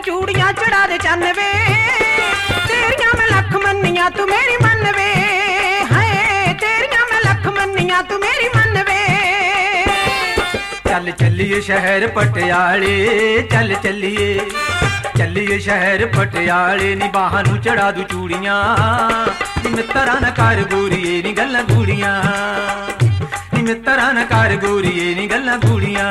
चूड़ियां चढ़ा दे चन्न वे, तेरियां मैं लख मन्नियां तू मेरी मन वे, हाय तेरियां मैं लख मन्नियां तू मेरी मन वे। चल चलिए शहर पटियाले, चल चलिए चलिए शहर पटियाले, नी बाहां नू चढ़ा दू चूड़ियां, नी मित्तरां ना कर गोरीए नी गल्लां गूड़ियां, नी मित्तरां ना कर गोरीए नी गल्लां गूड़ियां।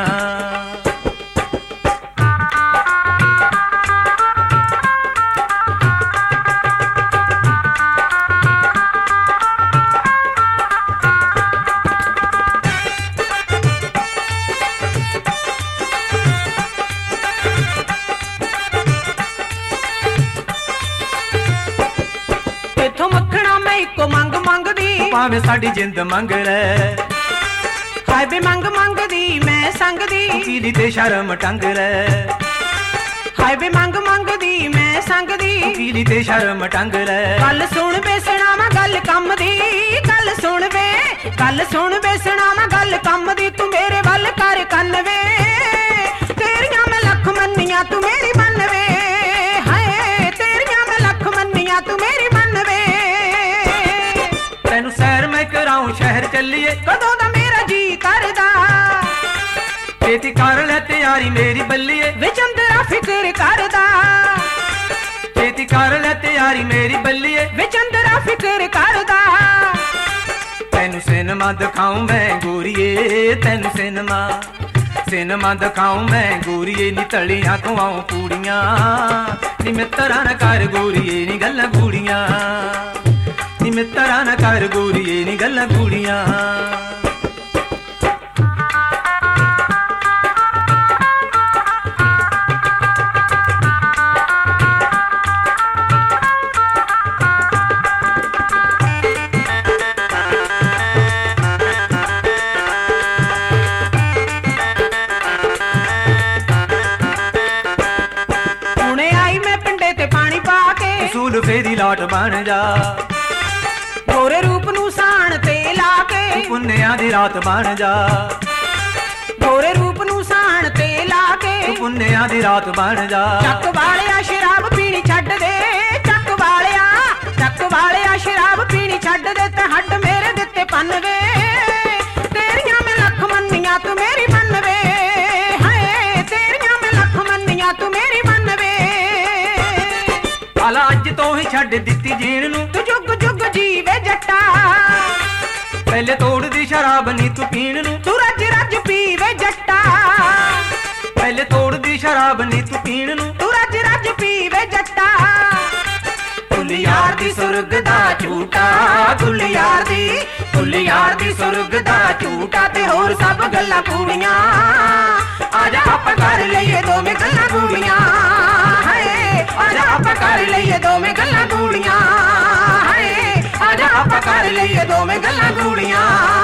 भावें साडी जिंद मंग लै, हाय बे मंग मंगदी मैं संगदी, पीली ते शर्म टंग लै, हाय बे मंग मंगदी मैं संगदी, पीली ते शर्म टंग लै। गल सुन बे सुणावां गल कम दी, गल सुन बे सुणावां गल कम दी, तू मेरे वल कर कन्न वे, तेरियां मैं लख मन्नियां तू मेरी मन वे, हाय तेरियां मैं लख मन्नियां तू मेरी मन वे। तैनू सैर मैं कराऊं शहर चलिए, कदों दा मेरा जी करदा, छेती कर लै तैयारी मेरी बल्लिए, वे चंदरा फिक्र करदा, छेती कर लै तैयारी मेरी बल्लिए, वे चंदरा फिक्र करदा। तैनू सिनेमा दिखाऊं मैं गोरीए, तैनू सिनेमा दिखाऊं मैं गोरीए, नी तलियां खवाऊं पूड़ियां, नी मित्तरां ना कर गोरीए नी गल्लां गूड़ियां, नी मित्तरां ना कर गोरीए नी गल्लां गूड़ियां। हुणे आई मैं पिंडे ते पानी पा के, सूल फेरी लाट बन जा, गोरे रूप नू साण ते ला के, पुन्निया दी रात बन जा, गोरे रूप नू साण ते ला के, पुन्निया दी रात बन जा। चक वालिया शराब पीनी छड्ड दे, चक वालिया शराब पीनी छड्ड दे, ते हड्ड मेरे दित्ते पन वे, तेरियां मैं लख मन्नियां तू मेरी मन वे, हाय तेरियां मैं लख मन्नियां तू मेरी मन वे। आला अज तो ही छड्ड दित्ती जीण नू, तू जुग जुग जीवे जट्टा, पहले तोड़ दी शराब नी तू पीण नू, तू रज रज पीवे जट्टा, पहले तोड़ दी शराब नी तू पीण नू, तू रज रज पीवे जट्टा। गुल यार दी सुरग दा झूठा, गुल यार दी सुरग दा झूठा, ते होर सब गल्लां कूड़ियां, आजा आप कर लईए दोवें गल्लां कूड़ियां, हाय आजा आप कर लईए दोवें गल्लां कूड़ियां, हाय आजा आप कर लईए दोवें गल्लां कूड़ियां।